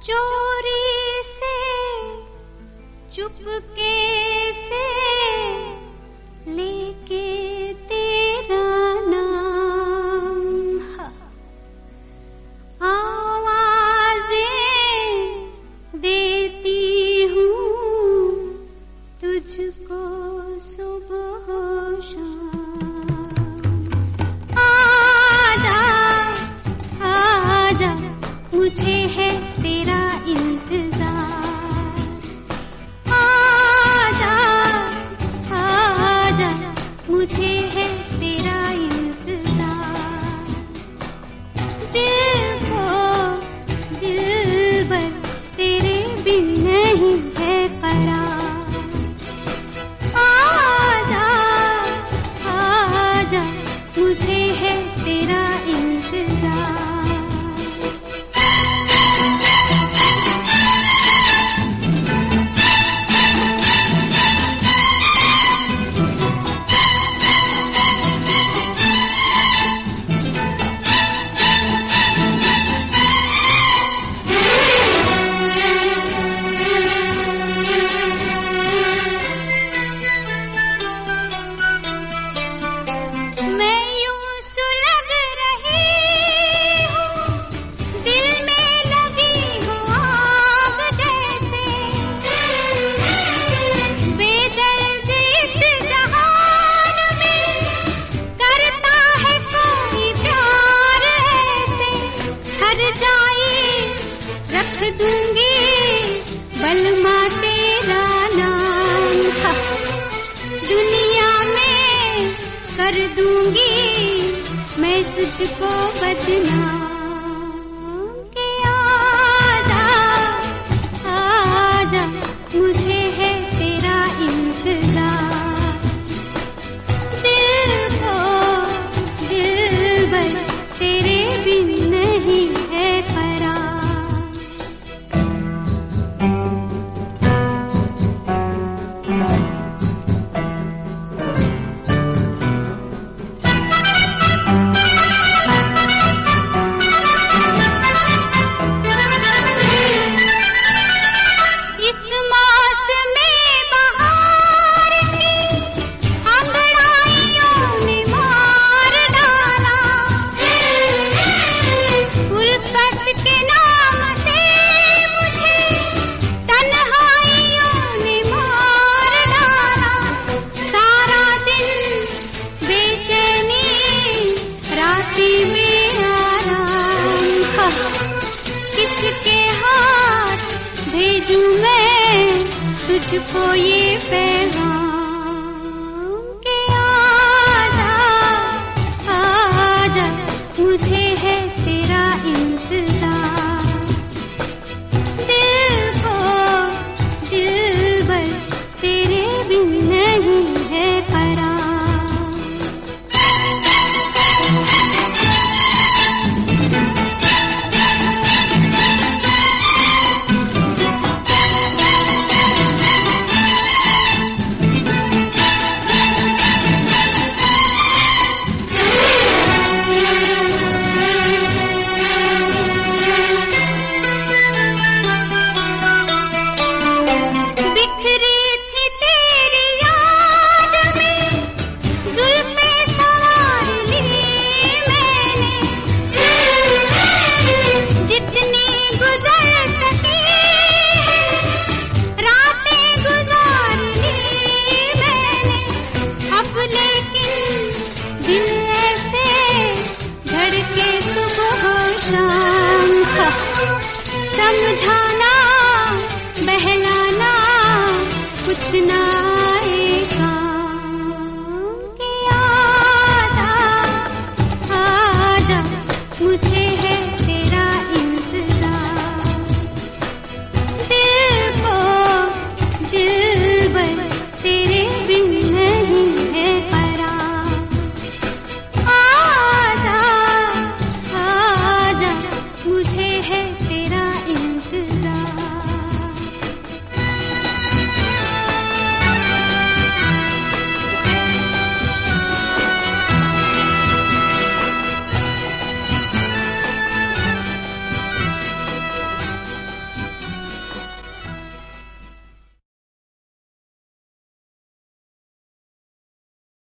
चोरी से चुपके से लेके तेरा नाम, आवाज़ें देती हूँ तुझको सुबह शाम। आजा आजा मुझे है तेरा इंतजार, आजा आजा मुझे है तेरा इंतजार। दिल को दिलबर तेरे बिन नहीं है करार, आजा आजा मुझे है तेरा इंतजार। रख दूंगी बलमा तेरा नाम, दुनिया में कर दूंगी मैं तुझको बदनाम। के आजा आजा मुझे है तेरा इंतजार। दिल को दिलबर तेरे बिन नहीं है करार। किसके हाथ भेजूं मैं तुझको ये पैगाम। के आजा आजा मुझे है तेरा इंतजार। दिल को दिलबर तेरे बिन नहीं है करार। समझाना बहलाना कुछ ना